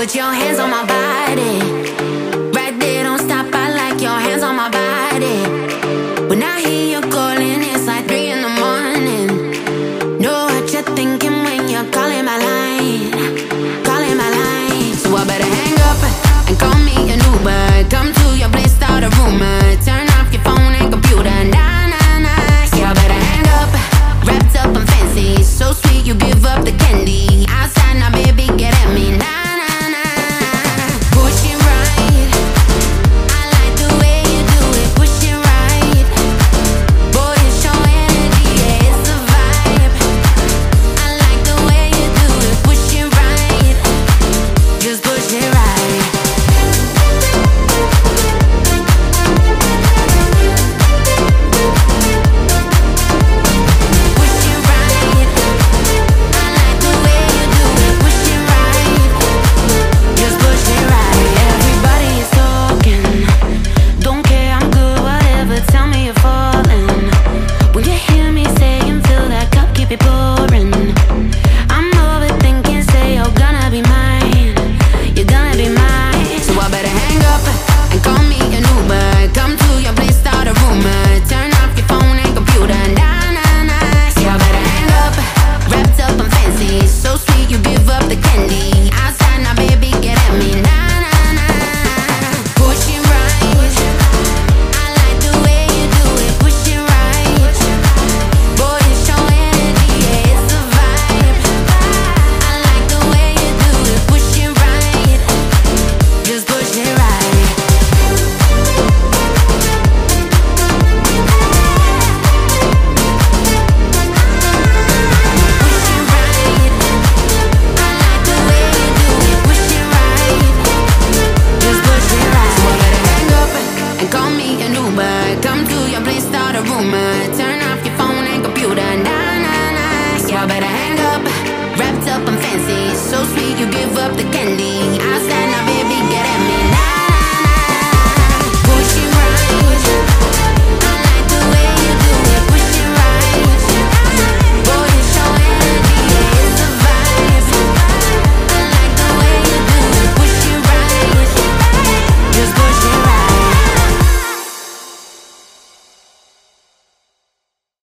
Put your hands on my body. Right there, don't stop. I like your hands on my body. When I hear you calling, it's like 3 in the morning. Know what you're thinking when you're calling my line. Calling my line. So I better hang up and call me an Uber. Come to your place, start a rumor. Turn off your phone and computer. Nah, nah, nah. Yeah, I better hang up. Wrapped up and fancy. So sweet, you give up the candy. Outside now, baby, get at me. Nah, nah, nah. Push it right. I like the way you do it. Push it right. Boy, it's your energy, yeah, it's a vibe. I like the way you do it. Push it right. Just push it right. Turn off your phone and computer. Nah, nah, nah. Y'all better hang up. Wrapped up and fancy. So sweet, you give up the candy.